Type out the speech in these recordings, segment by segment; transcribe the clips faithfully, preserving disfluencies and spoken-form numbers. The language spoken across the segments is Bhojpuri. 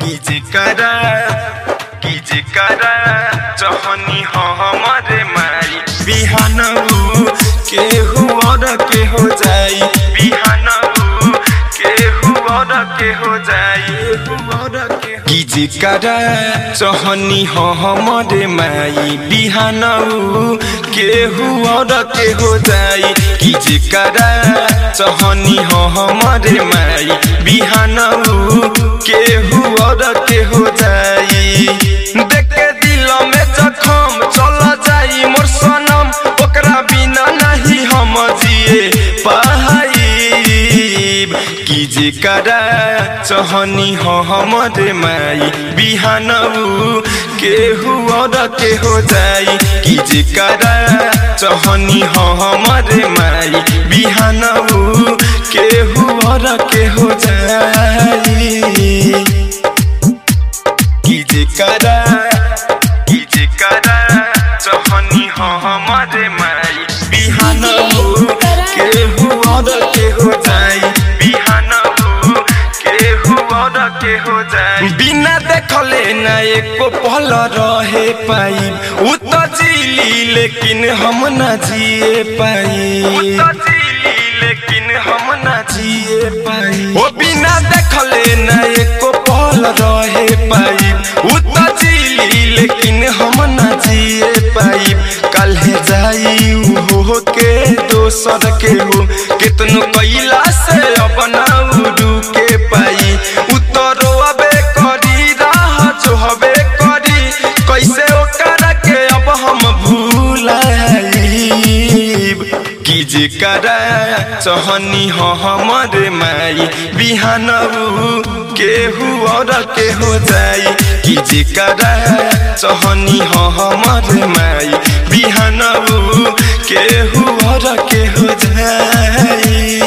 कीजे करा कीजे करा चहनी हो हमारे माई बिहानऊ केहू और के हो जाई बिहानऊ केहू और के हो जाई कीजे करा चहनी हो हमारे माई बिहानऊ केहू और के हो जाई कीजे करा चहनी हो हमारे माई बिहानऊ केहू और के हो जाई देख के दिल में जखम चल जाई मोर सनम ओकरा बिना नहीं हम जिए पाई कीजे करा चहनी हो हमारे माई बिहानऊ केहू और के हो जाई कीजे करा चहनी हो हमारे माई बिहानऊ केहू और के हो जाई कीजे करा कीजे करा चहनी हो हमारे माई बिहानऊ केहू और के हो जाई बिहानऊ केहू और के हो जाई बिना देखले ना एको पल रहे पाई उ तो जीली लेकिन हम ना जिए पाई उ तो जीली लेकिन हम ना जिए पाई ओ बिना देखले ना एको पल रहे पाई उ तो जीली लेकिन हम ना जिए पाई कल जाई हो के दोसर के हो कितनो कैला से अब ना रुके पाई उतरो अबे करी राह जो हबे करी कैसे ओकरा के अब हम भूलाई कीजे करा चहनी हो हमारे माई बिहानऊ केहू और के हो जाई कीजे करा चहनी हो हमारे माई बिहानऊ केहू और के हो जाई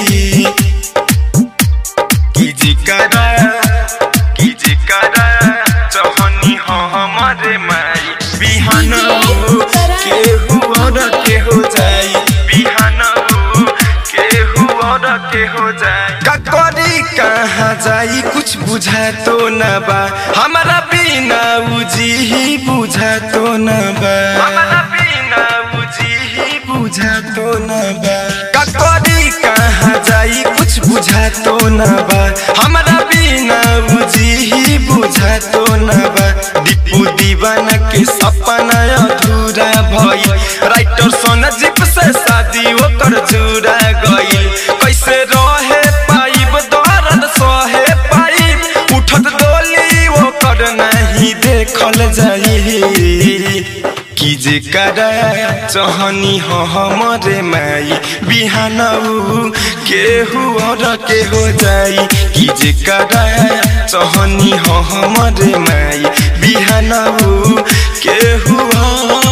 कीजे करा कीजे करा चहनी हो हमारे माई बिहानऊ केहू और के हो जाई बिहानऊ केहू और के हो जाई ककरी कहाँ जाई कुछ बुझा तो न बा हमारा बिना उजी ही बुझा तो न बा हमारा बिना उजी ही बुझा तो न बा ककरी कहाँ जाई कुछ बुझा तो न बा हमारा बिना उजी ही बुझा तो न बा दीपू दीवाना के सपना अधूरा भई राइटर सोना जिप से शादी ओकर जुड़ा गई कैसे रहे पाइब दर्द सहे पाइब उठत डोली ओकर नहीं देखल जाई कीजे करा चहनी हो हमारे माई बिहानऊ केहू और के हो जाई कीजे करा चहनी हो हमारे माई बिहानऊ केहू